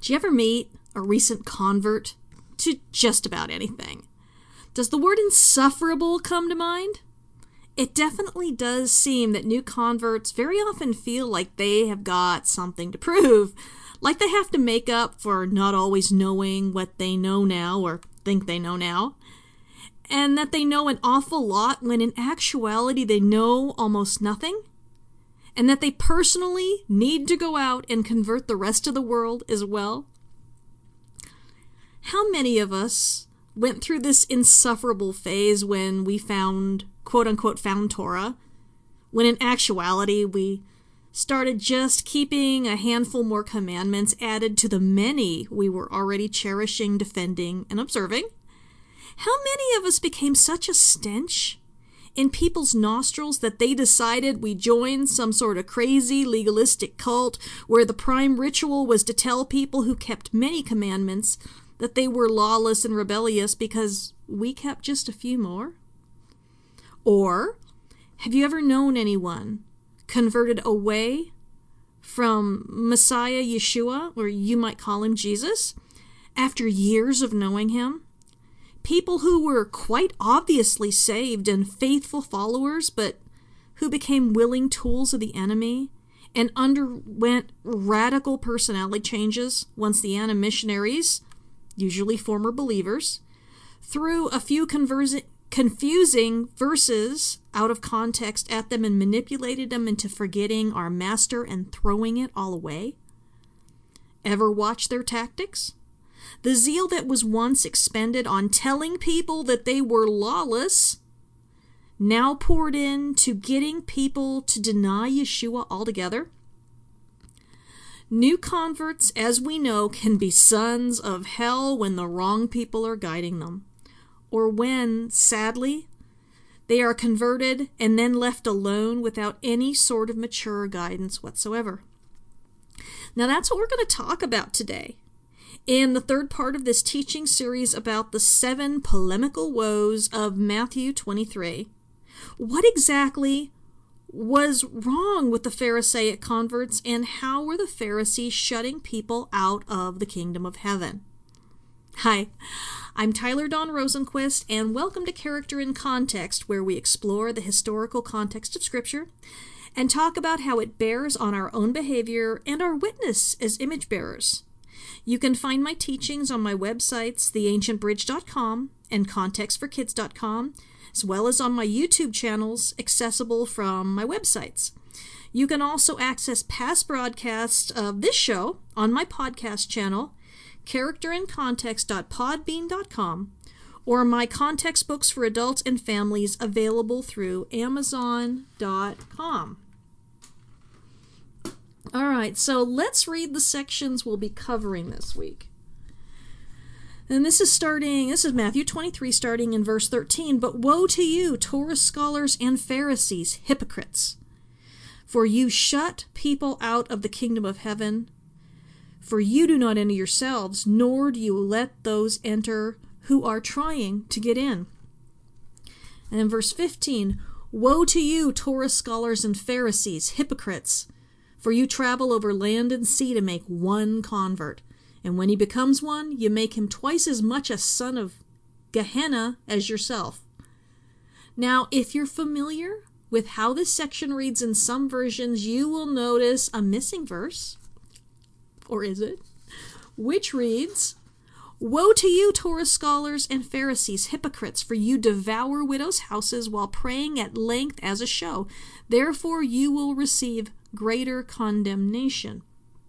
Do you ever meet a recent convert to just about anything? Does the word insufferable come to mind? It definitely does seem that new converts very often feel like they have got something to prove, like they have to make up for not always knowing what they know now or think they know now, and that they know an awful lot when in actuality they know almost nothing, and that they personally need to go out and convert the rest of the world as well. How many of us went through this insufferable phase when we found, quote-unquote, found Torah, when in actuality we started just keeping a handful more commandments added to the many we were already cherishing, defending, and observing? How many of us became such a stench in people's nostrils that they decided we joined some sort of crazy legalistic cult where the prime ritual was to tell people who kept many commandments that they were lawless and rebellious because we kept just a few more? Or have you ever known anyone converted away from Messiah Yeshua, or you might call him Jesus, after years of knowing him? People who were quite obviously saved and faithful followers, but who became willing tools of the enemy and underwent radical personality changes once the Anna missionaries, usually former believers, threw a few confusing verses out of context at them and manipulated them into forgetting our master and throwing it all away? Ever watch their tactics? The zeal that was once expended on telling people that they were lawless now poured into getting people to deny Yeshua altogether. New converts, as we know, can be sons of hell when the wrong people are guiding them, or when, sadly, they are converted and then left alone without any sort of mature guidance whatsoever. Now that's what we're going to talk about today in the third part of this teaching series about the 7 polemical woes of Matthew 23. What exactly was wrong with the Pharisaic converts, and how were the Pharisees shutting people out of the kingdom of heaven? Hi, I'm Tyler Dawn Rosenquist, and welcome to Character in Context, where we explore the historical context of Scripture and talk about how it bears on our own behavior and our witness as image bearers. You can find my teachings on my websites, theancientbridge.com and contextforkids.com, as well as on my YouTube channels accessible from my websites. You can also access past broadcasts of this show on my podcast channel, characterincontext.podbean.com, or my context books for adults and families available through amazon.com. All right, so let's read the sections we'll be covering this week. And this is Matthew 23, starting in verse 13. But woe to you, Torah scholars and Pharisees, hypocrites! For you shut people out of the kingdom of heaven. For you do not enter yourselves, nor do you let those enter who are trying to get in. And in verse 15, woe to you, Torah scholars and Pharisees, hypocrites! For you travel over land and sea to make one convert. And when he becomes one, you make him twice as much a son of Gehenna as yourself. Now, if you're familiar with how this section reads in some versions, you will notice a missing verse. Or is it? Which reads, woe to you, Torah scholars and Pharisees, hypocrites, for you devour widows' houses while praying at length as a show. Therefore you will receive greater condemnation.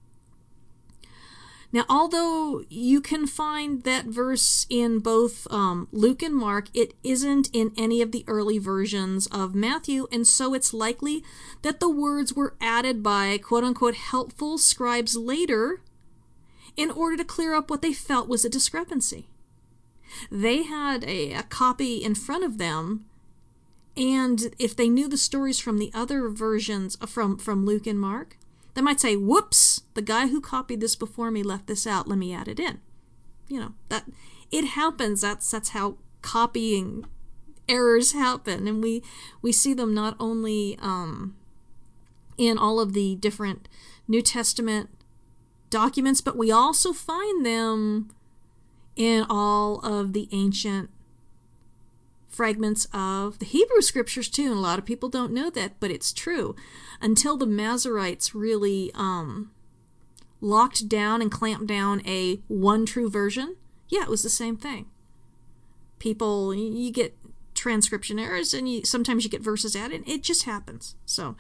Now, although you can find that verse in both Luke and Mark, it isn't in any of the early versions of Matthew, and so it's likely that the words were added by quote-unquote helpful scribes later in order to clear up what they felt was a discrepancy. They had a copy in front of them, and if they knew the stories from the other versions from Luke and Mark, they might say, whoops, the guy who copied this before me left this out, let me add it in. You know, that it happens. That's how copying errors happen. And we see them not only in all of the different New Testament documents, but we also find them in all of the ancient fragments of the Hebrew scriptures too, and a lot of people don't know that, but it's true. Until the Masoretes really locked down and clamped down a one true version, yeah, it was the same thing. People, you get transcription errors, and sometimes you get verses added. It just happens. So,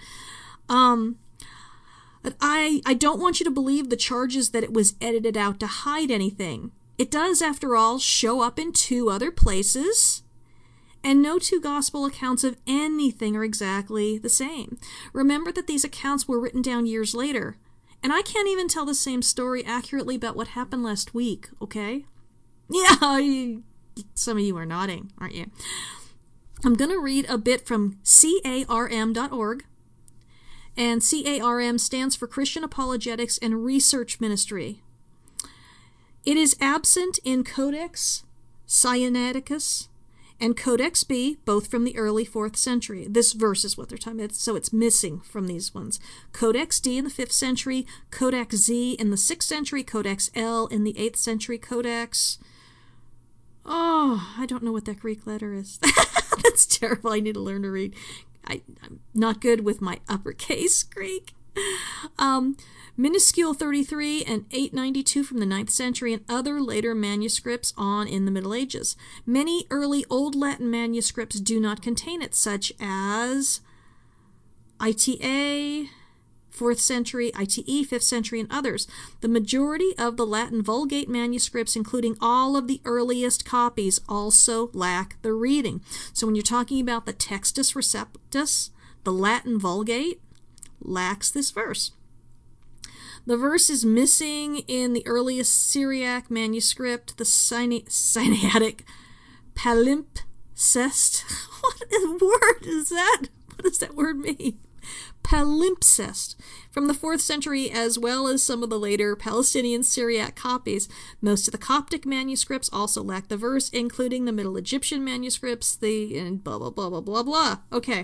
I don't want you to believe the charges that it was edited out to hide anything. It does, after all, show up in 2 other places, and no 2 gospel accounts of anything are exactly the same. Remember that these accounts were written down years later, and I can't even tell the same story accurately about what happened last week, okay? Yeah, some of you are nodding, aren't you? I'm going to read a bit from CARM.org, and CARM stands for Christian Apologetics and Research Ministry. It is absent in Codex Sinaiticus and Codex B, both from the early 4th century. This verse is what they're talking about, so it's missing from these ones. Codex D in the 5th century, Codex Z in the 6th century, Codex L in the 8th century, Codex... Oh, I don't know what that Greek letter is. That's terrible. I need to learn to read. I'm not good with my uppercase Greek. Minuscule 33 and 892 from the 9th century, and other later manuscripts on in the Middle Ages. Many early Old Latin manuscripts do not contain it, such as ITA, 4th century, ITE, 5th century, and others. The majority of the Latin Vulgate manuscripts, including all of the earliest copies, also lack the reading. So when you're talking about the Textus Receptus, the Latin Vulgate lacks this verse. The verse is missing in the earliest Syriac manuscript, the Sinaitic palimpsest. What word is that? What does that word mean? Palimpsest, from the 4th century, as well as some of the later Palestinian Syriac copies. Most of the Coptic manuscripts also lack the verse, including the Middle Egyptian manuscripts, and blah, blah, blah, blah, blah, blah. Okay.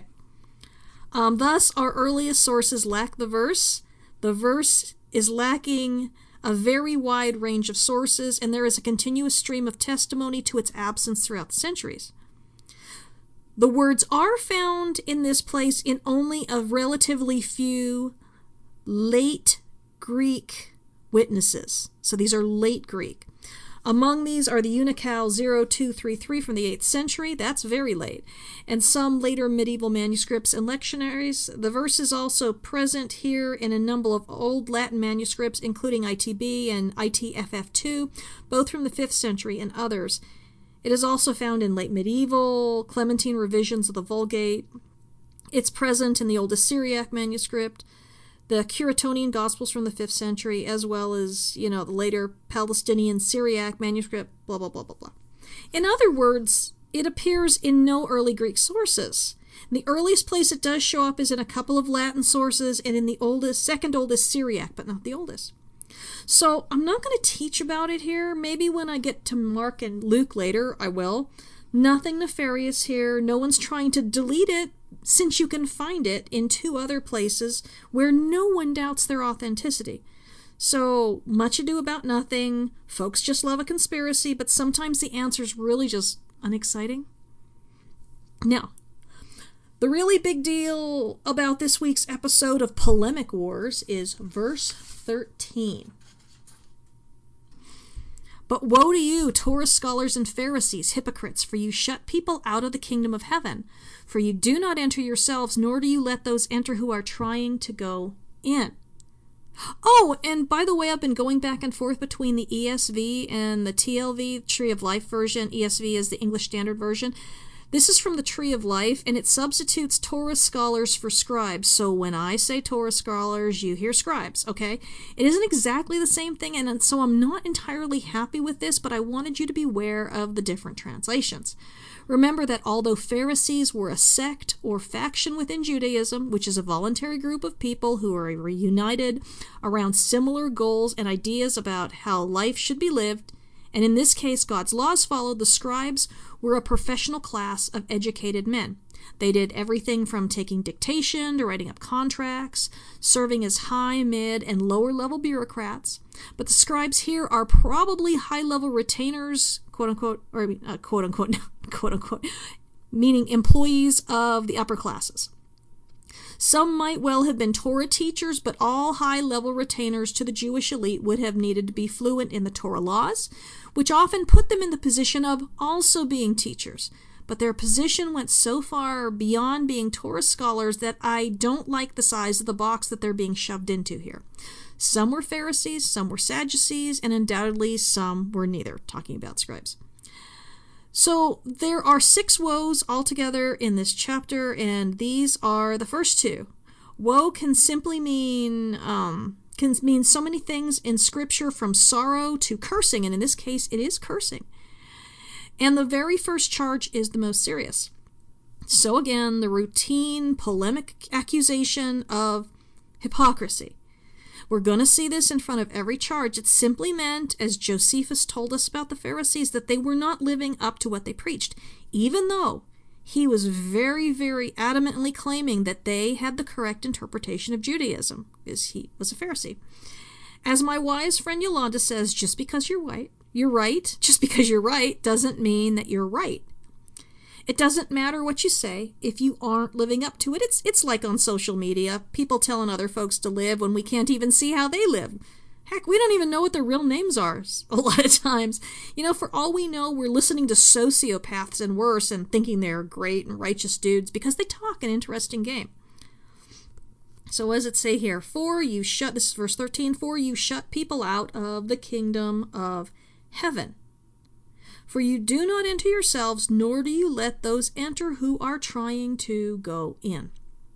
Thus, our earliest sources lack the verse. The verse is lacking a very wide range of sources, and there is a continuous stream of testimony to its absence throughout the centuries. The words are found in this place in only a relatively few late Greek witnesses. So these are late Greek. Among these are the Unicale 0233 from the 8th century, that's very late, and some later medieval manuscripts and lectionaries. The verse is also present here in a number of Old Latin manuscripts, including ITB and ITFF2, both from the 5th century, and others. It is also found in late medieval, Clementine revisions of the Vulgate. It's present in the oldest Syriac manuscript, the Curetonian Gospels from the 5th century, as well as, the later Palestinian Syriac manuscript, blah, blah, blah, blah, blah. In other words, it appears in no early Greek sources. The earliest place it does show up is in a couple of Latin sources and in the second oldest Syriac, but not the oldest. So I'm not going to teach about it here. Maybe when I get to Mark and Luke later, I will. Nothing nefarious here. No one's trying to delete it, since you can find it in 2 other places where no one doubts their authenticity. So, much ado about nothing. Folks just love a conspiracy, but sometimes the answer's really just unexciting. Now, the really big deal about this week's episode of Polemic Wars is verse 13. But woe to you, Torah scholars and Pharisees, hypocrites, for you shut people out of the kingdom of heaven. For you do not enter yourselves, nor do you let those enter who are trying to go in. Oh, and by the way, I've been going back and forth between the ESV and the TLV, Tree of Life version. ESV is the English Standard Version. This is from the Tree of Life, and it substitutes Torah scholars for scribes. So when I say Torah scholars, you hear scribes, okay? It isn't exactly the same thing, and so I'm not entirely happy with this, but I wanted you to be aware of the different translations. Remember that although Pharisees were a sect or faction within Judaism, which is a voluntary group of people who are reunited around similar goals and ideas about how life should be lived, And in this case, God's laws followed. The scribes were a professional class of educated men. They did everything from taking dictation to writing up contracts, serving as high, mid, and lower-level bureaucrats. But the scribes here are probably high-level retainers, quote-unquote, or quote-unquote, quote-unquote, meaning employees of the upper classes. Some might well have been Torah teachers, but all high-level retainers to the Jewish elite would have needed to be fluent in the Torah laws, which often put them in the position of also being teachers. But their position went so far beyond being Torah scholars that I don't like the size of the box that they're being shoved into here. Some were Pharisees, some were Sadducees, and undoubtedly some were neither, talking about scribes. So there are 6 woes altogether in this chapter, and these are the first 2. Woe can simply mean so many things in Scripture, from sorrow to cursing, and in this case it is cursing. And the very first charge is the most serious. So again, the routine polemic accusation of hypocrisy. We're going to see this in front of every charge. It simply meant, as Josephus told us about the Pharisees, that they were not living up to what they preached, even though he was very, very adamantly claiming that they had the correct interpretation of Judaism, because he was a Pharisee. As my wise friend Yolanda says, just because you're right, just because you're right doesn't mean that you're right. It doesn't matter what you say if you aren't living up to it. It's like on social media, people telling other folks to live when we can't even see how they live. Heck, we don't even know what their real names are a lot of times. For all we know, we're listening to sociopaths and worse and thinking they're great and righteous dudes because they talk an interesting game. So what does it say here? This is verse 13, for you shut people out of the kingdom of heaven. For you do not enter yourselves, nor do you let those enter who are trying to go in.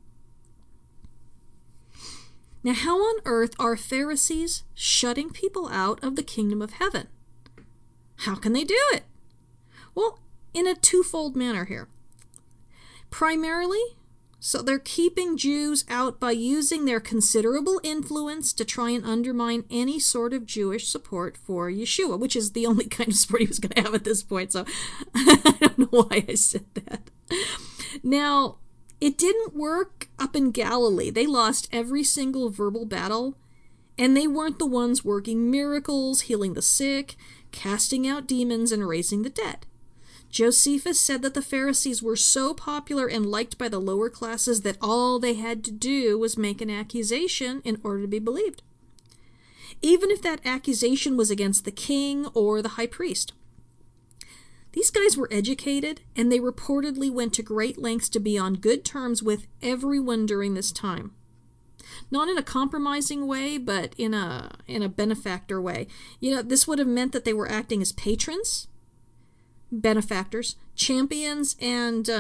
Now, how on earth are Pharisees shutting people out of the kingdom of heaven? How can they do it? Well, in a twofold manner here. Primarily, so they're keeping Jews out by using their considerable influence to try and undermine any sort of Jewish support for Yeshua, which is the only kind of support he was going to have at this point, so I don't know why I said that. Now, it didn't work up in Galilee. They lost every single verbal battle, and they weren't the ones working miracles, healing the sick, casting out demons, and raising the dead. Josephus said that the Pharisees were so popular and liked by the lower classes that all they had to do was make an accusation in order to be believed, even if that accusation was against the king or the high priest. These guys were educated, and they reportedly went to great lengths to be on good terms with everyone during this time. Not in a compromising way, but in a benefactor way. This would have meant that they were acting as patrons, benefactors, champions, and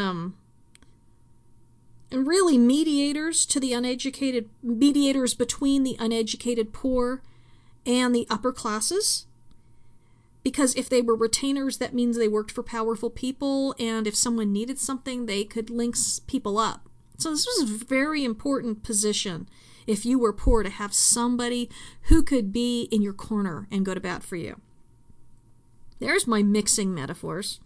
really mediators to the uneducated, mediators between the uneducated poor and the upper classes. Because if they were retainers, that means they worked for powerful people, and if someone needed something, they could link people up. So this was a very important position, if you were poor, to have somebody who could be in your corner and go to bat for you. There's my mixing metaphors.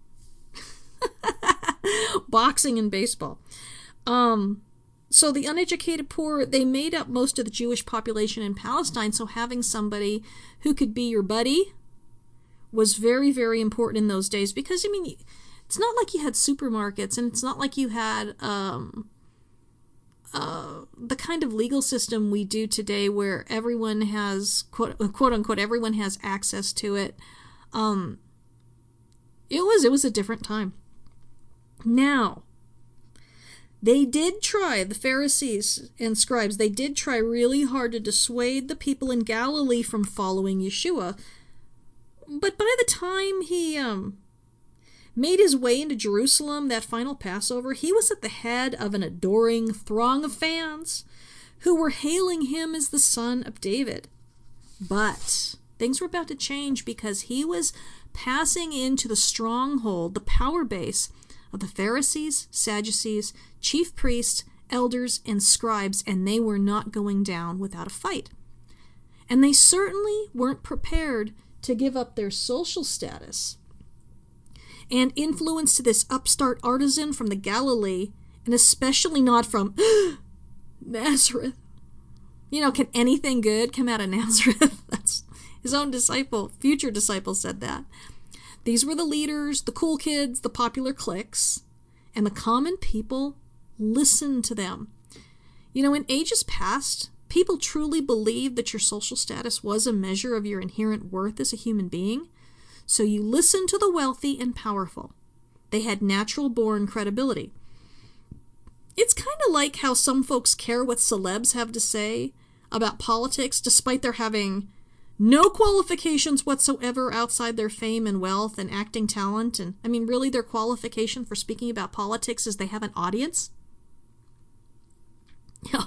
Boxing and baseball. So the uneducated poor, they made up most of the Jewish population in Palestine, so having somebody who could be your buddy was very, very important in those days, because, it's not like you had supermarkets, and it's not like you had the kind of legal system we do today where everyone has, quote unquote, everyone has access to it. It was a different time. Now, they did try, the Pharisees and scribes, they did try really hard to dissuade the people in Galilee from following Yeshua. But by the time he made his way into Jerusalem, that final Passover, he was at the head of an adoring throng of fans who were hailing him as the son of David. But things were about to change, because he was passing into the stronghold, the power base of the Pharisees, Sadducees, chief priests, elders, and scribes, and they were not going down without a fight. And they certainly weren't prepared to give up their social status and influence to this upstart artisan from the Galilee, and especially not from Nazareth. You know, can anything good come out of Nazareth? That's his own disciple, future disciple, said that. These were the leaders, the cool kids, the popular cliques, and the common people listened to them. You know, in ages past, people truly believed that your social status was a measure of your inherent worth as a human being, so you listened to the wealthy and powerful. They had natural-born credibility. It's kind of like how some folks care what celebs have to say about politics, despite their having no qualifications whatsoever outside their fame and wealth and acting talent. And I mean, really, their qualification for speaking about politics is they have an audience. Yeah.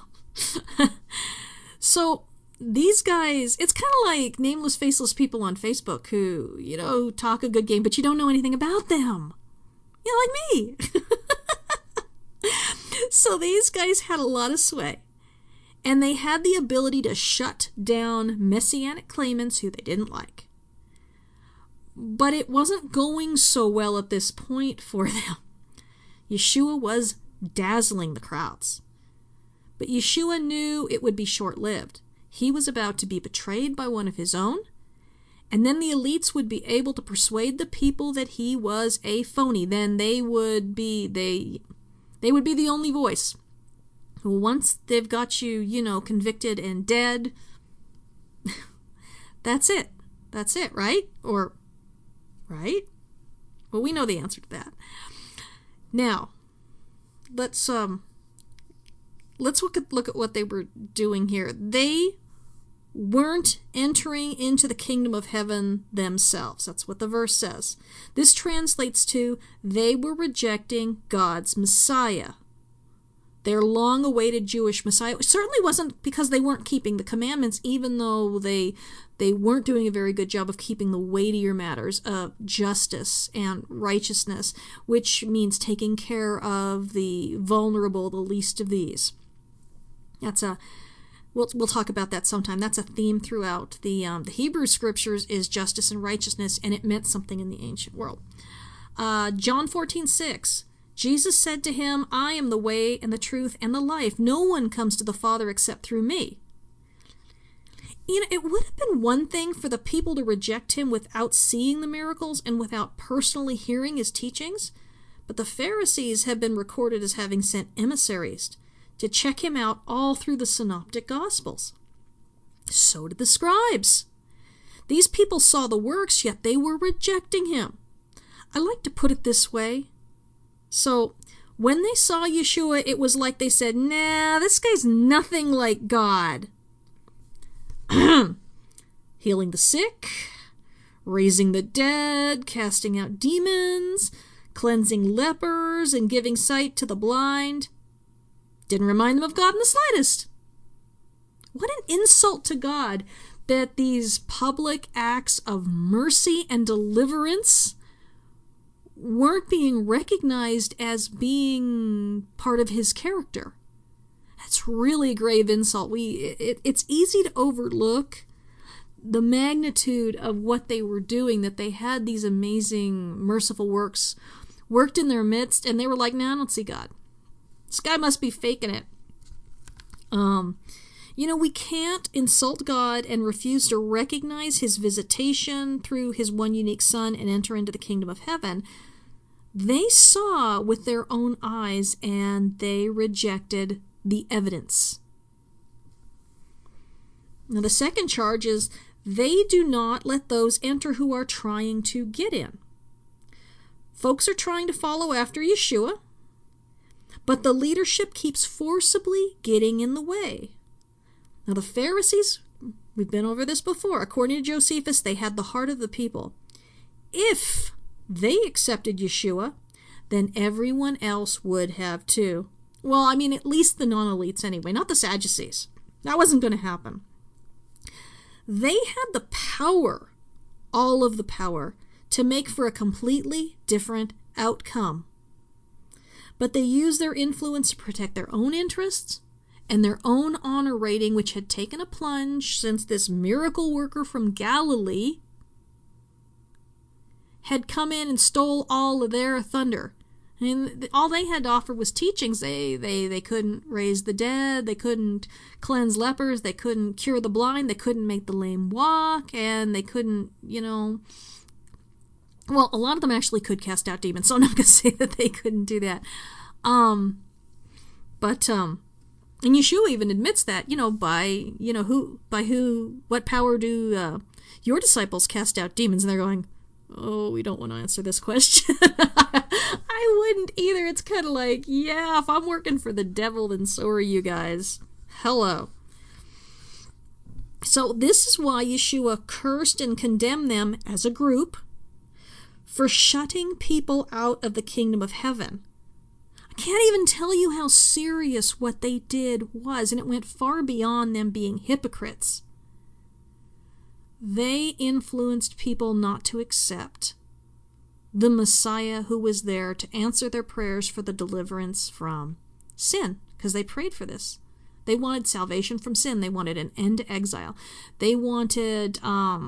So these guys, it's kind of like nameless, faceless people on Facebook who, you know, talk a good game, but you don't know anything about them. Yeah, like me. So these guys had a lot of sway. And they had the ability to shut down messianic claimants who they didn't like. But it wasn't going so well at this point for them. Yeshua was dazzling the crowds. But Yeshua knew it would be short-lived. He was about to be betrayed by one of his own, and then the elites would be able to persuade the people that he was a phony. Then they would be the only voice. Once they've got you, you know, convicted and dead, that's it. That's it, right? Or, right? Well, we know the answer to that. Now, let's look at what they were doing here. They weren't entering into the kingdom of heaven themselves. That's what the verse says. This translates to, they were rejecting God's Messiah. Their long-awaited Jewish Messiah. It certainly wasn't because they weren't keeping the commandments, even though they weren't doing a very good job of keeping the weightier matters of justice and righteousness, which means taking care of the vulnerable, the least of these. We'll talk about that sometime. That's a theme throughout the Hebrew scriptures, is justice and righteousness, and it meant something in the ancient world. John 14:6. Jesus said to him, I am the way and the truth and the life. No one comes to the Father except through me. You know, it would have been one thing for the people to reject him without seeing the miracles and without personally hearing his teachings, but the Pharisees have been recorded as having sent emissaries to check him out all through the synoptic gospels. So did the scribes. These people saw the works, yet they were rejecting him. I like to put it this way. So, when they saw Yeshua, it was like they said, nah, this guy's nothing like God. Healing the sick, raising the dead, casting out demons, cleansing lepers, and giving sight to the blind. Didn't remind them of God in the slightest. What an insult to God that these public acts of mercy and deliverance weren't being recognized as being part of his character. That's really a grave insult. It's easy to overlook the magnitude of what they were doing, that they had these amazing merciful works worked in their midst, and they were like, nah, I don't see God. This guy must be faking it. You know, we can't insult God and refuse to recognize his visitation through his one unique Son and enter into the kingdom of heaven. They saw with their own eyes, and they rejected the evidence. Now, the second charge is, they do not let those enter who are trying to get in. Folks are trying to follow after Yeshua, but the leadership keeps forcibly getting in the way. Now, the Pharisees, we've been over this before. According to Josephus, they had the heart of the people. If they accepted Yeshua, then everyone else would have too. Well, I mean, at least the non-elites anyway, not the Sadducees. That wasn't going to happen. They had the power, all of the power, to make for a completely different outcome. But they used their influence to protect their own interests and their own honor rating, which had taken a plunge since this miracle worker from Galilee had come in and stole all of their thunder. And all they had to offer was teachings. They couldn't raise the dead, they couldn't cleanse lepers, they couldn't cure the blind, they couldn't make the lame walk, and they couldn't, well, a lot of them actually could cast out demons, so I'm not going to say that they couldn't do that. And Yeshua even admits that, what power do your disciples cast out demons? And they're going, oh, we don't want to answer this question. I wouldn't either. It's kind of like, yeah, if I'm working for the devil, then so are you guys. Hello. So this is why Yeshua cursed and condemned them as a group for shutting people out of the kingdom of heaven. I can't even tell you how serious what they did was, and it went far beyond them being hypocrites. They influenced people not to accept the Messiah who was there to answer their prayers for the deliverance from sin, because they prayed for this. They wanted salvation from sin. They wanted an end to exile. They wanted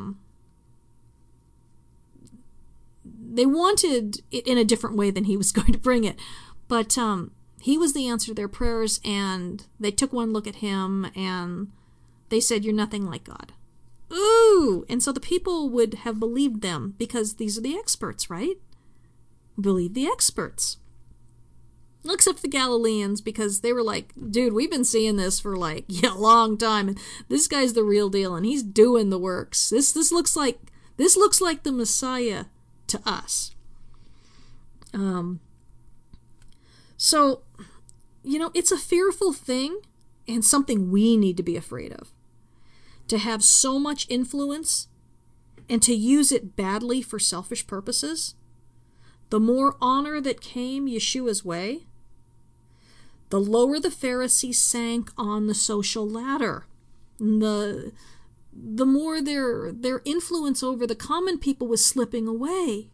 it in a different way than he was going to bring it. But he was the answer to their prayers, and they took one look at him, and they said, "You're nothing like God." Ooh! And so the people would have believed them, because these are the experts, right? Believe the experts. Except the Galileans, because they were like, dude, we've been seeing this for a long time, and this guy's the real deal, and he's doing the works. This looks like the Messiah to us. So, it's a fearful thing, and something we need to be afraid of. To have so much influence and to use it badly for selfish purposes. The more honor that came Yeshua's way, the lower the Pharisees sank on the social ladder. The more their influence over the common people was slipping away.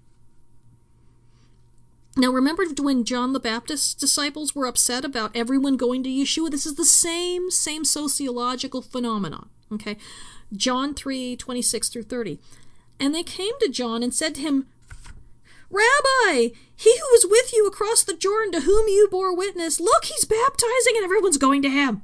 Now remember when John the Baptist's disciples were upset about everyone going to Yeshua? This is the same sociological phenomenon. Okay, John 3:26-30. And they came to John and said to him, "Rabbi, he who was with you across the Jordan, to whom you bore witness, look, he's baptizing and everyone's going to him."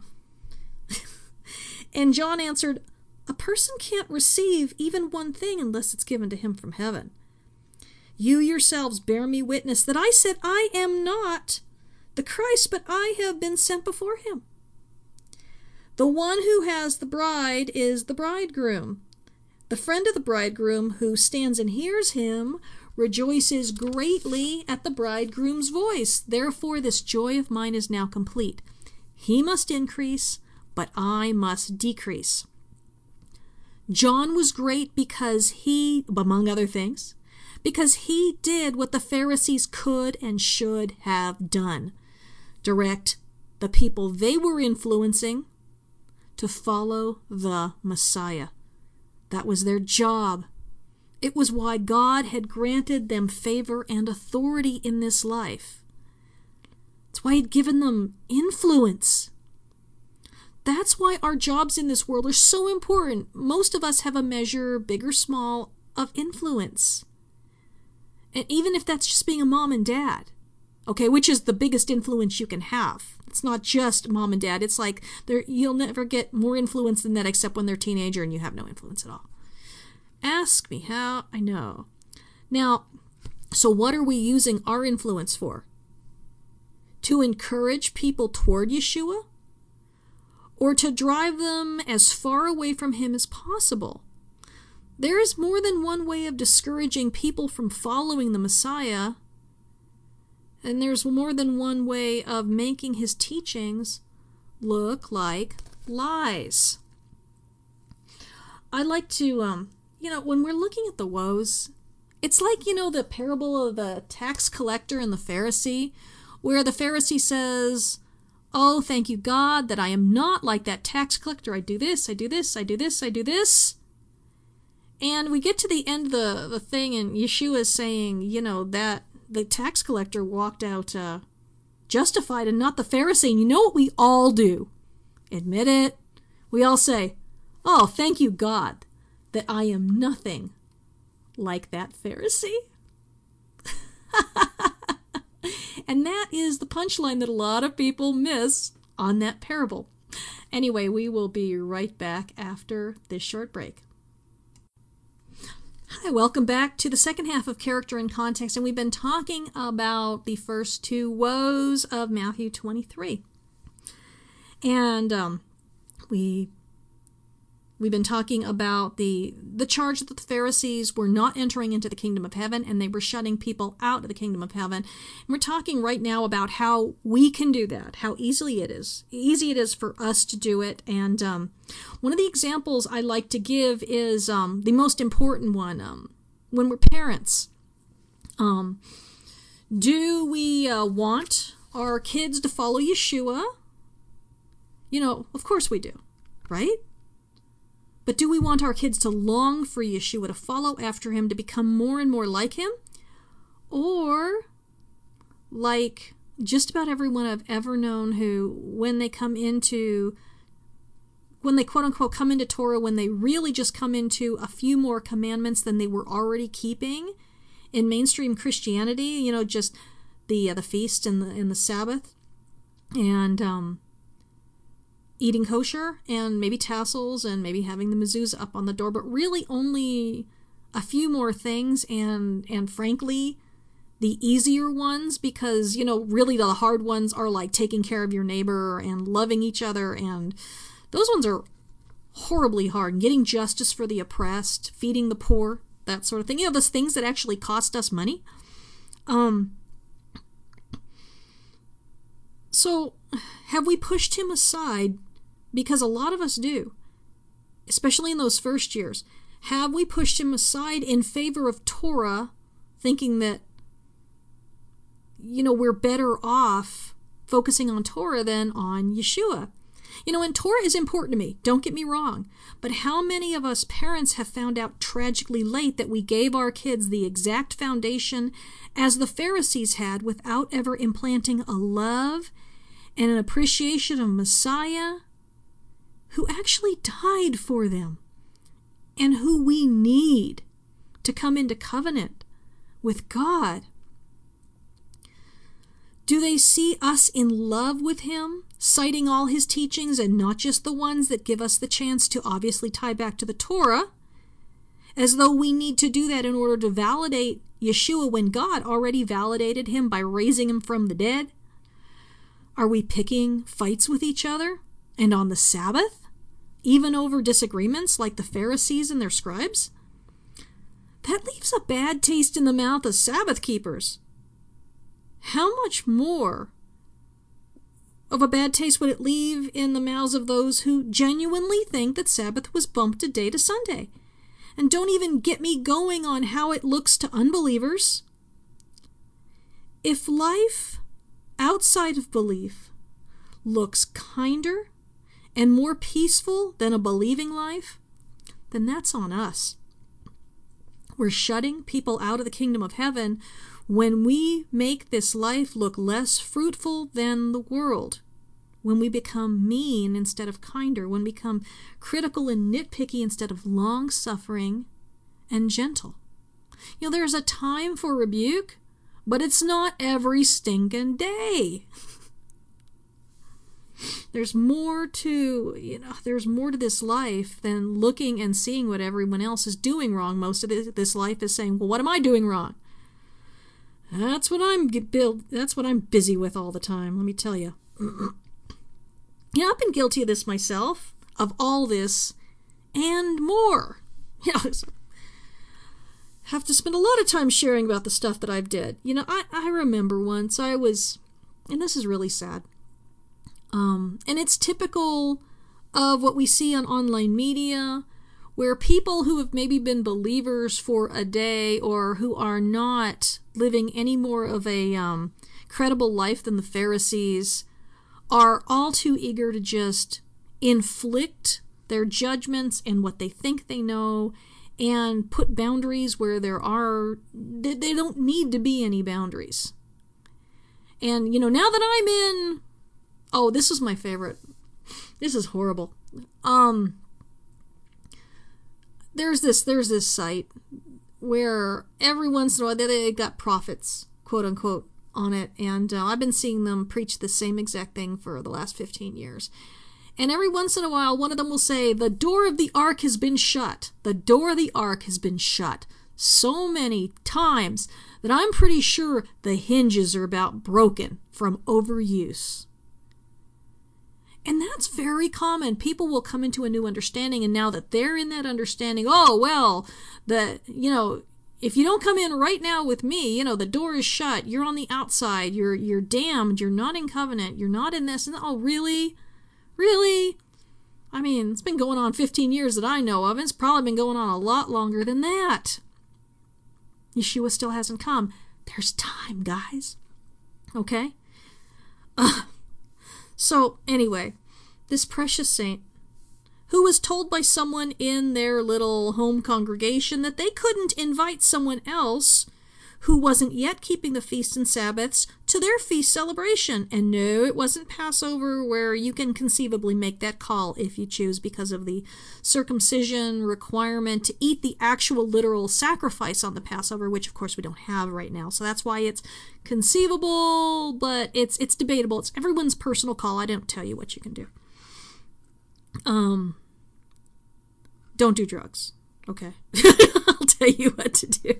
And John answered, "A person can't receive even one thing unless it's given to him from heaven. You yourselves bear me witness that I said I am not the Christ, but I have been sent before him. The one who has the bride is the bridegroom. The friend of the bridegroom who stands and hears him rejoices greatly at the bridegroom's voice. Therefore this joy of mine is now complete. He must increase, but I must decrease." John was great because he, among other things, because he did what the Pharisees could and should have done. Direct the people they were influencing to follow the Messiah. That was their job. It was why God had granted them favor and authority in this life. It's why he'd given them influence. That's why our jobs in this world are so important. Most of us have a measure, big or small, of influence. And even if that's just being a mom and dad, okay, which is the biggest influence you can have. It's not just mom and dad. It's like you'll never get more influence than that except when they're a teenager and you have no influence at all. Ask me how. I know. Now, so what are we using our influence for? To encourage people toward Yeshua? Or to drive them as far away from him as possible? There is more than one way of discouraging people from following the Messiah, and there's more than one way of making his teachings look like lies. I like to, when we're looking at the woes, it's like, the parable of the tax collector and the Pharisee, where the Pharisee says, "Oh, thank you, God, that I am not like that tax collector. I do this, I do this, I do this, I do this." And we get to the end of the thing, and Yeshua is saying, that the tax collector walked out justified and not the Pharisee. And you know what we all do? Admit it. We all say, "Oh, thank you, God, that I am nothing like that Pharisee." And that is the punchline that a lot of people miss on that parable. Anyway, we will be right back after this short break. Hi, welcome back to the second half of Character and Context, and we've been talking about the first two woes of Matthew 23. And we've been talking about the charge that the Pharisees were not entering into the kingdom of heaven, and they were shutting people out of the kingdom of heaven. And we're talking right now about how we can do that, how easy it is for us to do it. And one of the examples I like to give is the most important one. When we're parents, do we want our kids to follow Yeshua? Of course we do, right? But do we want our kids to long for Yeshua, to follow after him, to become more and more like him? Or like just about everyone I've ever known who, when they quote unquote come into Torah, when they really just come into a few more commandments than they were already keeping in mainstream Christianity, just the feast and the Sabbath, and eating kosher, and maybe tassels, and maybe having the mezuzah up on the door, but really only a few more things, and frankly, the easier ones, because, really the hard ones are like taking care of your neighbor and loving each other, and those ones are horribly hard. Getting justice for the oppressed, feeding the poor, that sort of thing. Those things that actually cost us money. So, have we pushed him aside? Because a lot of us do, especially in those first years. Have we pushed him aside in favor of Torah, thinking that, we're better off focusing on Torah than on Yeshua? And Torah is important to me, don't get me wrong, but how many of us parents have found out tragically late that we gave our kids the exact foundation as the Pharisees had without ever implanting a love and an appreciation of Messiah, who actually died for them, and who we need to come into covenant with God? Do they see us in love with him, citing all his teachings and not just the ones that give us the chance to obviously tie back to the Torah, as though we need to do that in order to validate Yeshua when God already validated him by raising him from the dead? Are we picking fights with each other and on the Sabbath, even over disagreements like the Pharisees and their scribes? That leaves a bad taste in the mouth of Sabbath keepers. How much more of a bad taste would it leave in the mouths of those who genuinely think that Sabbath was bumped a day to Sunday? And don't even get me going on how it looks to unbelievers. If life outside of belief looks kinder and more peaceful than a believing life, then that's on us. We're shutting people out of the kingdom of heaven when we make this life look less fruitful than the world, when we become mean instead of kinder, when we become critical and nitpicky instead of long-suffering and gentle. There's a time for rebuke, but it's not every stinking day. There's more to this life than looking and seeing what everyone else is doing wrong. Most of this life is saying, well, what am I doing wrong? That's what I'm busy with all the time, let me tell you. I've been guilty of this myself, of all this and more. Have to spend a lot of time sharing about the stuff that I've did. I remember once I was, and this is really sad, and it's typical of what we see on online media, where people who have maybe been believers for a day or who are not living any more of a credible life than the Pharisees are all too eager to just inflict their judgments and what they think they know and put boundaries where they don't need to be any boundaries. And, now that I'm in, this is my favorite. This is horrible. There's this site where every once in a while they got prophets, quote unquote, on it, and I've been seeing them preach the same exact thing for the last 15 years. And every once in a while, one of them will say, the door of the ark has been shut. The door of the ark has been shut so many times that I'm pretty sure the hinges are about broken from overuse. And that's very common. People will come into a new understanding, and now that they're in that understanding, oh, well, if you don't come in right now with me, the door is shut, you're on the outside, you're damned, you're not in covenant, you're not in this, and oh, really? Really? I mean, it's been going on 15 years that I know of, and it's probably been going on a lot longer than that. Yeshua still hasn't come. There's time, guys. Okay? So, anyway, this precious saint, who was told by someone in their little home congregation that they couldn't invite someone else who wasn't yet keeping the feasts and Sabbaths to their feast celebration. And no, it wasn't Passover, where you can conceivably make that call if you choose because of the circumcision requirement to eat the actual literal sacrifice on the Passover, which of course we don't have right now. So that's why it's conceivable, but it's debatable. It's everyone's personal call. I don't tell you what you can do. Don't do drugs. Okay. I'll tell you what to do.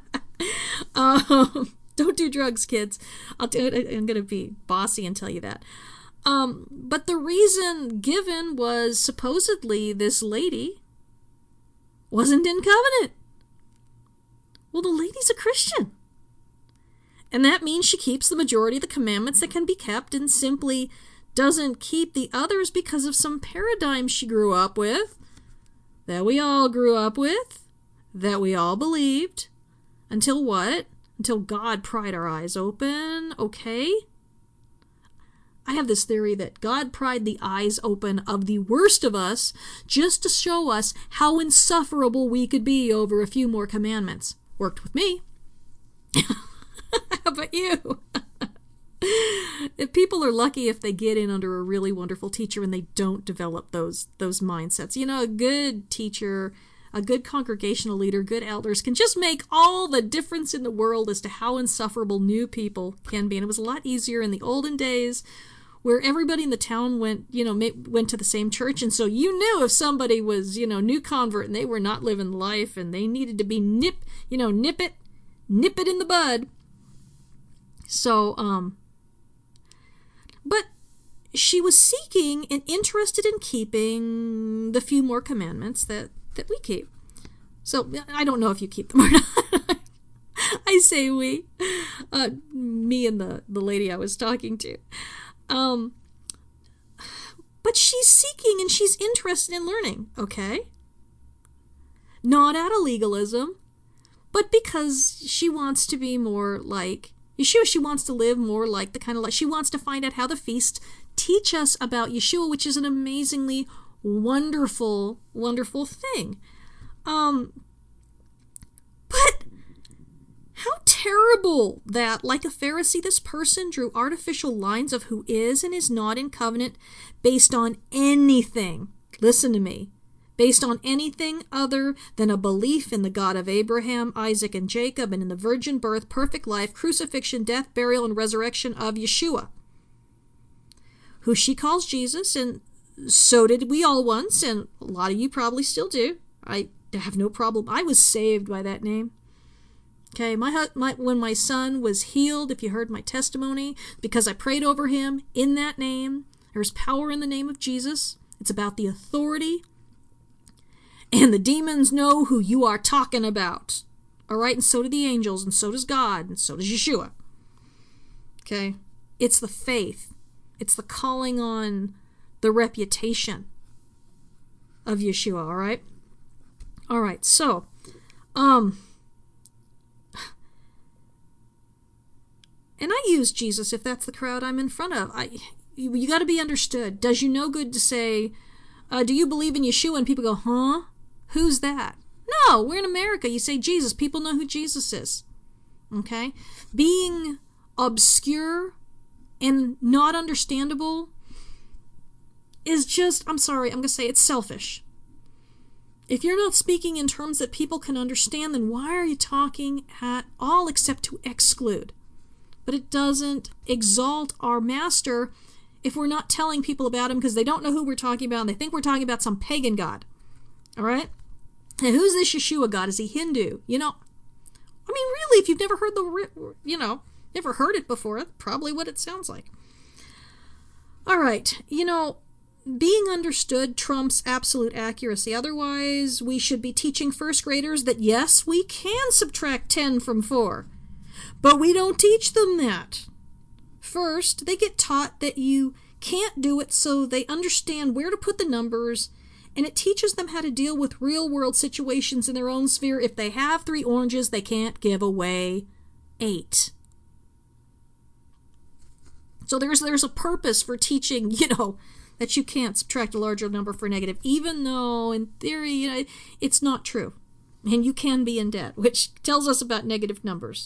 Don't do drugs, kids. I'm going to be bossy and tell you that. But the reason given was supposedly this lady wasn't in covenant. Well, the lady's a Christian. And that means she keeps the majority of the commandments that can be kept and simply doesn't keep the others because of some paradigm she grew up with, that we all grew up with, that we all believed. Until what? Until God pried our eyes open, okay? I have this theory that God pried the eyes open of the worst of us just to show us how insufferable we could be over a few more commandments. Worked with me. How about you? If people are lucky if they get in under a really wonderful teacher and they don't develop those mindsets. A good teacher, a good congregational leader, good elders can just make all the difference in the world as to how insufferable new people can be. And it was a lot easier in the olden days where everybody in the town went to the same church. And so you knew if somebody was, new convert and they were not living life and they needed to be nip it in the bud. So, but she was seeking and interested in keeping the few more commandments that we keep. So I don't know if you keep them or not. I say we. Me and the lady I was talking to. But she's seeking and she's interested in learning, okay? Not out of legalism, but because she wants to be more like Yeshua. She wants to live more like the kind of life. She wants to find out how the feast teach us about Yeshua, which is an amazingly wonderful, wonderful thing. But how terrible that, like a Pharisee, this person drew artificial lines of who is and is not in covenant based on anything. Listen to me. Based on anything other than a belief in the God of Abraham, Isaac, and Jacob, and in the virgin birth, perfect life, crucifixion, death, burial, and resurrection of Yeshua, who she calls Jesus, and so did we all once, and a lot of you probably still do. I have no problem. I was saved by that name. Okay, when my son was healed, if you heard my testimony, because I prayed over him in that name. There's power in the name of Jesus. It's about the authority. And the demons know who you are talking about. All right, and so do the angels, and so does God, and so does Yeshua. Okay, it's the faith. It's the calling on the reputation of Yeshua, all right? All right, so, and I use Jesus if that's the crowd I'm in front of. You got to be understood. Does you no good to say, do you believe in Yeshua? And people go, huh? Who's that? No, we're in America. You say Jesus. People know who Jesus is. Okay? Being obscure and not understandable is just, I'm sorry, I'm going to say it's selfish. If you're not speaking in terms that people can understand, then why are you talking at all except to exclude? but it doesn't exalt our master if we're not telling people about him because they don't know who we're talking about and they think we're talking about some pagan god. All right? And who's this Yeshua god? Is he Hindu? You know, I mean, really, if you've never heard never heard it before, that's probably what it sounds like. All right, being understood trumps absolute accuracy. Otherwise, we should be teaching first graders that, yes, we can subtract 10 from 4. But we don't teach them that. First, they get taught that you can't do it, so they understand where to put the numbers, and it teaches them how to deal with real-world situations in their own sphere. If they have 3 oranges, they can't give away 8. So there's a purpose for teaching, that you can't subtract a larger number for negative, even though in theory, it's not true. And you can be in debt, which tells us about negative numbers.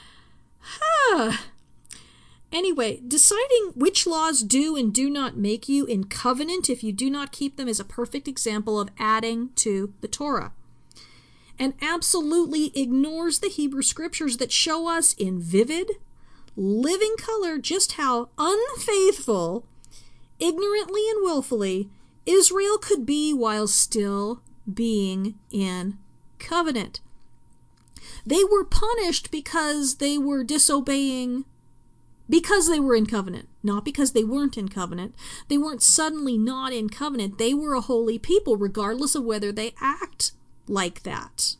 Anyway, deciding which laws do and do not make you in covenant if you do not keep them is a perfect example of adding to the Torah. And absolutely ignores the Hebrew scriptures that show us in vivid, living color just how unfaithful, ignorantly and willfully, Israel could be while still being in covenant. They were punished because they were disobeying, because they were in covenant, not because they weren't in covenant. They weren't suddenly not in covenant. They were a holy people, regardless of whether they act like that.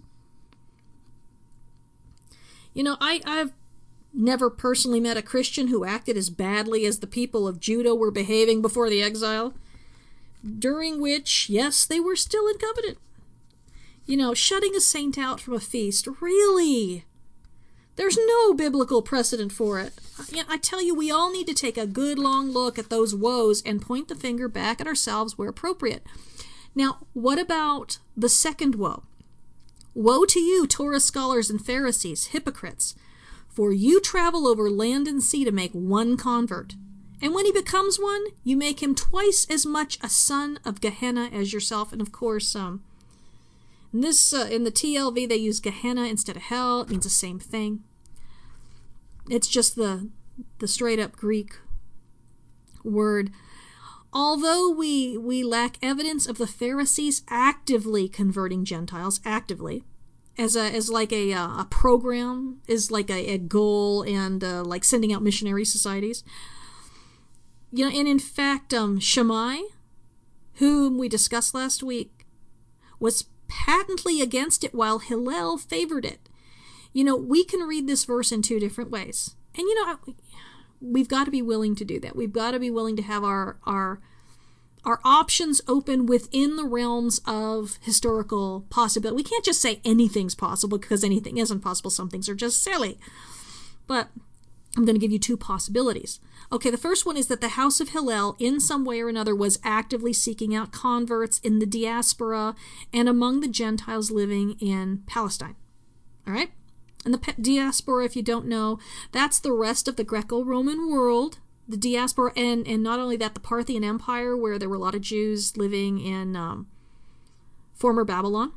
I've never personally met a Christian who acted as badly as the people of Judah were behaving before the exile, during which, yes, they were still in covenant. Shutting a saint out from a feast, really? There's no biblical precedent for it. I tell you, we all need to take a good long look at those woes and point the finger back at ourselves where appropriate. Now, what about the second woe? Woe to you, Torah scholars and Pharisees, hypocrites! For you travel over land and sea to make one convert. And when he becomes one, you make him twice as much a son of Gehenna as yourself. And of course, in the TLV, they use Gehenna instead of hell. It means the same thing. It's just the straight-up Greek word. Although we lack evidence of the Pharisees actively converting Gentiles, as like a program, is like a goal, and like sending out missionary societies. And in fact, Shammai, whom we discussed last week, was patently against it while Hillel favored it. We can read this verse in 2 different ways. And we've got to be willing to do that. We've got to be willing to have our options open within the realms of historical possibility. We can't just say anything's possible because anything isn't possible. Some things are just silly. But I'm going to give you 2 possibilities. Okay, the first one is that the house of Hillel, in some way or another, was actively seeking out converts in the diaspora and among the Gentiles living in Palestine. All right? And the diaspora, if you don't know, that's the rest of the Greco-Roman world. The diaspora, and not only that, the Parthian Empire, where there were a lot of Jews living in former Babylon.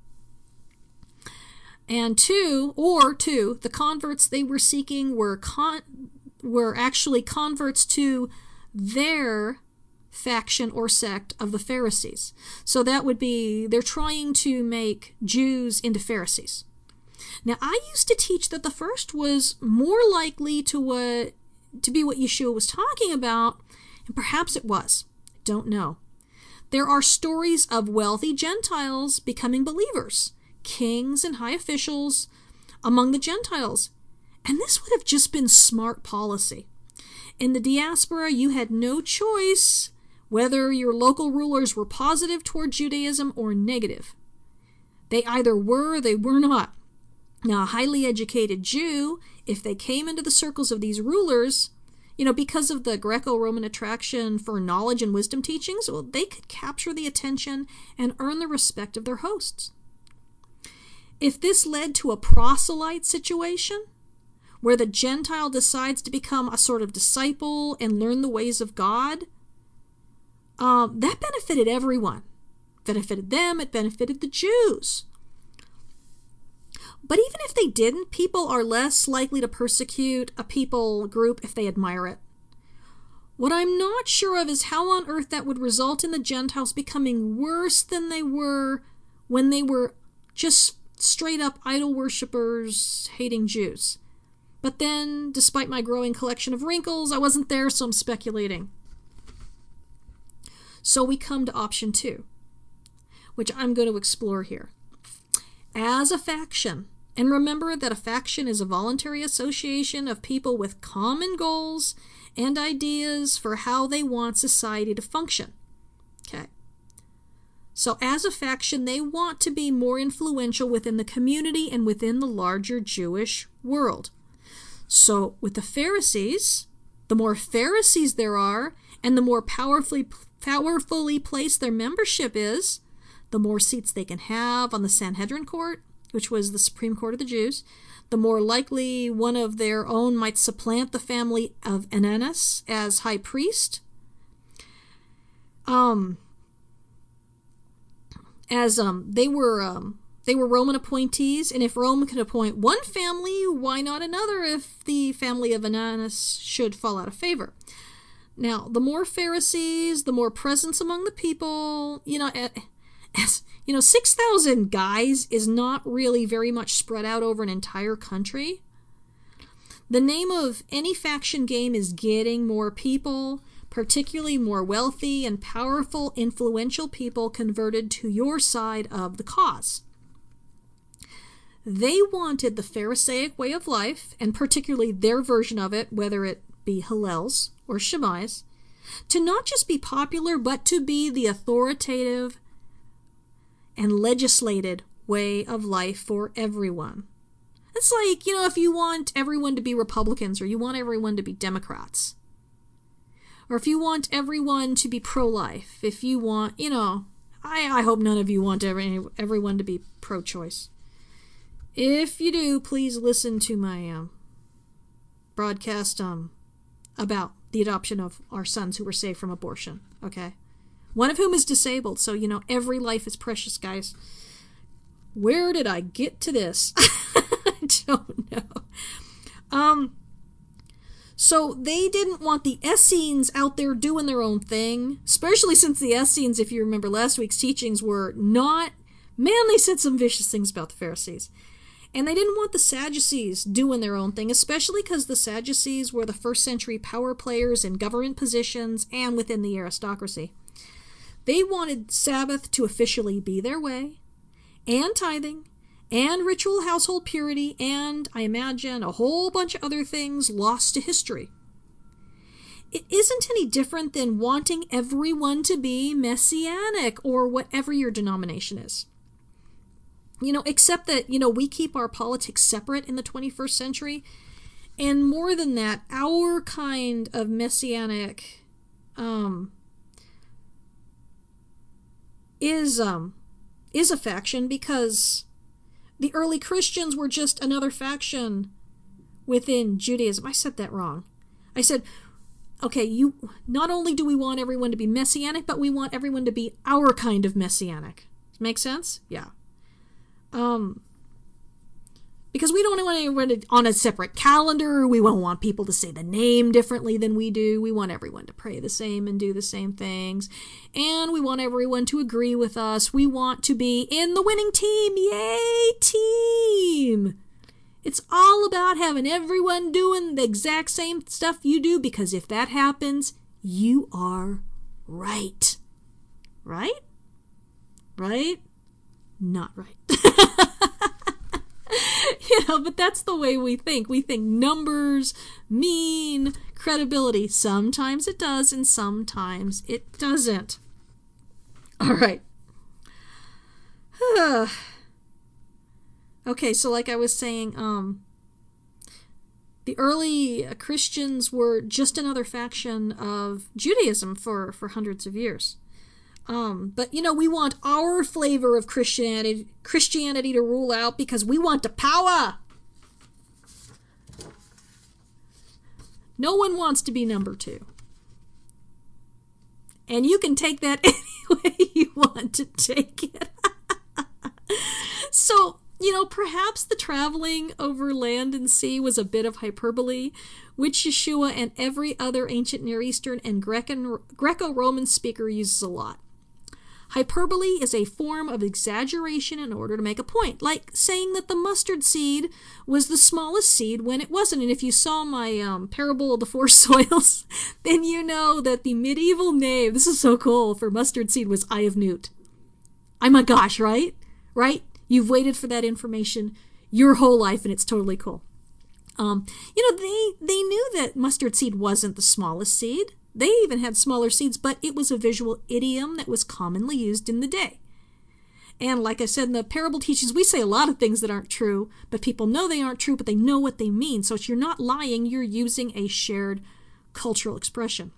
And 2, the converts they were seeking were actually converts to their faction or sect of the Pharisees. So that would be, they're trying to make Jews into Pharisees. Now, I used to teach that the first was more likely to be what Yeshua was talking about, and perhaps it was. I don't know. There are stories of wealthy Gentiles becoming believers, kings and high officials among the Gentiles, and this would have just been smart policy. In the diaspora, you had no choice whether your local rulers were positive toward Judaism or negative. They either were or they were not. Now, a highly educated Jew, if they came into the circles of these rulers, because of the Greco-Roman attraction for knowledge and wisdom teachings, well, they could capture the attention and earn the respect of their hosts. If this led to a proselyte situation, where the Gentile decides to become a sort of disciple and learn the ways of God, that benefited everyone. It benefited them, it benefited the Jews. But even if they didn't, people are less likely to persecute a people group if they admire it. What I'm not sure of is how on earth that would result in the Gentiles becoming worse than they were when they were just straight up idol worshippers hating Jews. But then, despite my growing collection of wrinkles, I wasn't there, so I'm speculating. So we come to option 2, which I'm going to explore here. As a faction, and remember that a faction is a voluntary association of people with common goals and ideas for how they want society to function. Okay. So as a faction, they want to be more influential within the community and within the larger Jewish world. So with the Pharisees, the more Pharisees there are, and the more powerfully placed their membership is, the more seats they can have on the Sanhedrin court, which was the Supreme Court of the Jews, the more likely one of their own might supplant the family of Ananus as high priest. They were Roman appointees, and if Rome can appoint one family, why not another if the family of Ananus should fall out of favor? Now, the more Pharisees, the more presence among the people, 6,000 guys is not really very much spread out over an entire country. The name of any faction game is getting more people, particularly more wealthy and powerful, influential people converted to your side of the cause. They wanted the Pharisaic way of life, and particularly their version of it, whether it be Hillel's or Shammai's, to not just be popular, but to be the authoritative and legislated way of life for everyone. It's like, if you want everyone to be Republicans, or you want everyone to be Democrats, or if you want everyone to be pro-life, if you want, I hope none of you want everyone to be pro-choice. If you do, please listen to my broadcast about the adoption of our sons who were saved from abortion, okay? One of whom is disabled, so, every life is precious, guys. Where did I get to this? I don't know. So they didn't want the Essenes out there doing their own thing, especially since the Essenes, if you remember last week's teachings, were not... Man, they said some vicious things about the Pharisees. And they didn't want the Sadducees doing their own thing, especially because the Sadducees were the first century power players in government positions and within the aristocracy. They wanted Sabbath to officially be their way, and tithing, and ritual household purity, and, I imagine, a whole bunch of other things lost to history. It isn't any different than wanting everyone to be messianic, or whatever your denomination is. Except that, we keep our politics separate in the 21st century. And more than that, our kind of messianic is a faction, because the early Christians were just another faction within Judaism. I said that wrong. I said, okay, not only do we want everyone to be messianic, but we want everyone to be our kind of messianic. Make sense? Yeah. Because we don't want anyone on a separate calendar. We won't want people to say the name differently than we do. We want everyone to pray the same and do the same things. And we want everyone to agree with us. We want to be in the winning team. Yay, team! It's all about having everyone doing the exact same stuff you do, because if that happens, you are right. Right? Right? Not right. But that's the way we think. We think numbers mean credibility. Sometimes it does, and sometimes it doesn't. All right. Okay, so like I was saying, the early Christians were just another faction of Judaism for hundreds of years. But, we want our flavor of Christianity to rule out, because we want the power. No one wants to be number 2. And you can take that any way you want to take it. So, Perhaps the traveling over land and sea was a bit of hyperbole, which Yeshua and every other ancient Near Eastern and Greco-Roman speaker uses a lot. Hyperbole is a form of exaggeration in order to make a point, like saying that the mustard seed was the smallest seed when it wasn't. And if you saw my parable of the four soils, then you know that the medieval name, this is so cool, for mustard seed was Eye of Newt. Oh my gosh, right? Right? You've waited for that information your whole life, and it's totally cool. They knew that mustard seed wasn't the smallest seed. They even had smaller seeds, but it was a visual idiom that was commonly used in the day. And like I said in the parable teachings, we say a lot of things that aren't true, but people know they aren't true, but they know what they mean. So you're not lying, you're using a shared cultural expression.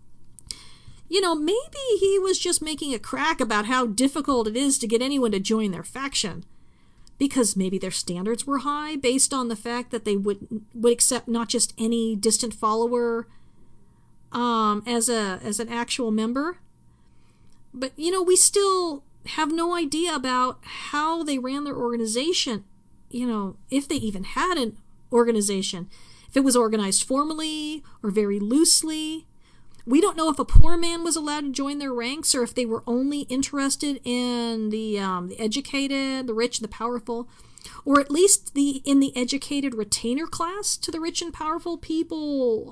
Maybe he was just making a crack about how difficult it is to get anyone to join their faction, because maybe their standards were high based on the fact that they would accept not just any distant follower as an actual member. But we still have no idea about how they ran their organization, if they even had an organization, if it was organized formally or very loosely. We don't know if a poor man was allowed to join their ranks, or if they were only interested in the educated, the rich, and the powerful, or at least in the educated retainer class to the rich and powerful people.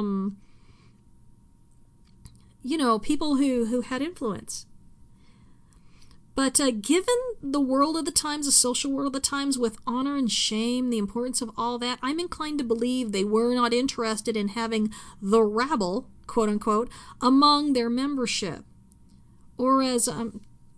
People who had influence. But given the world of the times, the social world of the times, with honor and shame, the importance of all that, I'm inclined to believe they were not interested in having the rabble, quote unquote, among their membership. Or as, I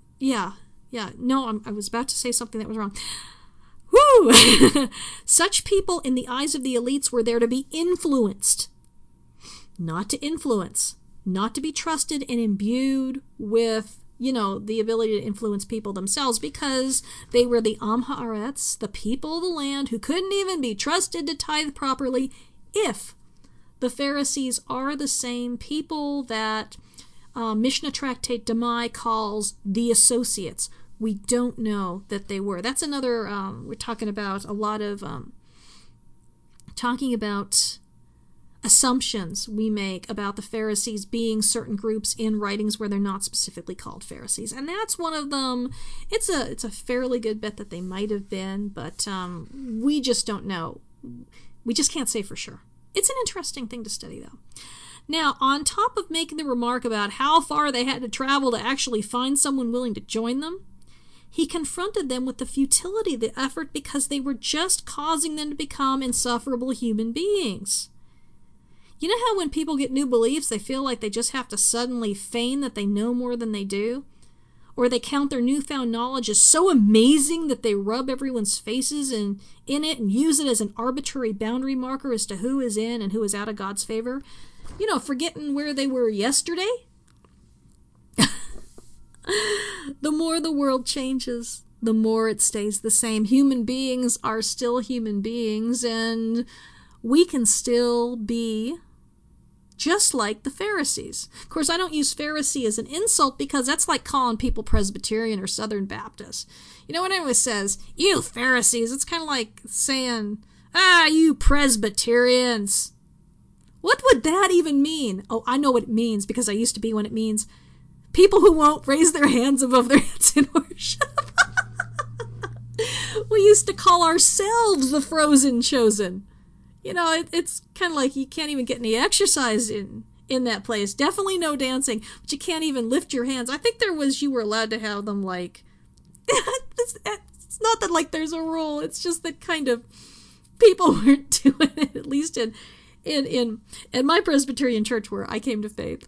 was about to say something that was wrong. Woo! Such people, in the eyes of the elites, were there to be influenced, not to influence, not to be trusted and imbued with the ability to influence people themselves, because they were the Am Haaretz, the people of the land, who couldn't even be trusted to tithe properly if the Pharisees are the same people that Mishnah Tractate Demai calls the associates. We don't know that they were. That's another, we're talking about a lot of, talking about assumptions we make about the Pharisees being certain groups in writings where they're not specifically called Pharisees. And that's one of them. It's a fairly good bet that they might have been, but we just don't know. We just can't say for sure. It's an interesting thing to study, though. Now, on top of making the remark about how far they had to travel to actually find someone willing to join them, he confronted them with the futility of the effort, because they were just causing them to become insufferable human beings. You know how when people get new beliefs, they feel like they just have to suddenly feign that they know more than they do? Or they count their newfound knowledge as so amazing that they rub everyone's faces in it and use it as an arbitrary boundary marker as to who is in and who is out of God's favor? Forgetting where they were yesterday? The more the world changes, the more it stays the same. Human beings are still human beings, and we can still be just like the Pharisees. Of course, I don't use Pharisee as an insult, because that's like calling people Presbyterian or Southern Baptist. When anyone says, you Pharisees, it's kind of like saying, you Presbyterians. What would that even mean? Oh, I know what it means, because I used to be one. It means people who won't raise their hands above their heads in worship. We used to call ourselves the frozen chosen. It's kind of like you can't even get any exercise in that place. Definitely no dancing, but you can't even lift your hands. I think you were allowed to have them like, it's not that like there's a rule. It's just that kind of people weren't doing it, at least in my Presbyterian church where I came to faith.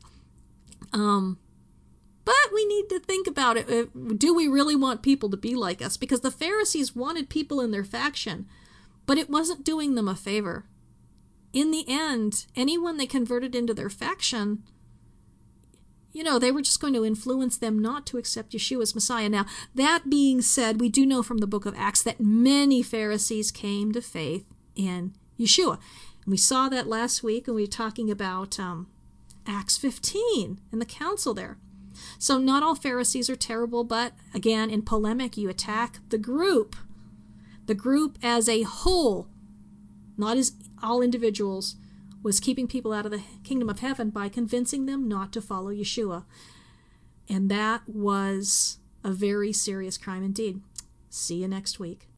But we need to think about it. Do we really want people to be like us? Because the Pharisees wanted people in their faction, but it wasn't doing them a favor. In the end, anyone they converted into their faction, they were just going to influence them not to accept Yeshua as Messiah. Now, that being said, we do know from the book of Acts that many Pharisees came to faith in Yeshua. And we saw that last week when we were talking about Acts 15 and the council there. So not all Pharisees are terrible, but again, in polemic, you attack the group The group as a whole, not as all individuals, was keeping people out of the kingdom of heaven by convincing them not to follow Yeshua. And that was a very serious crime indeed. See you next week.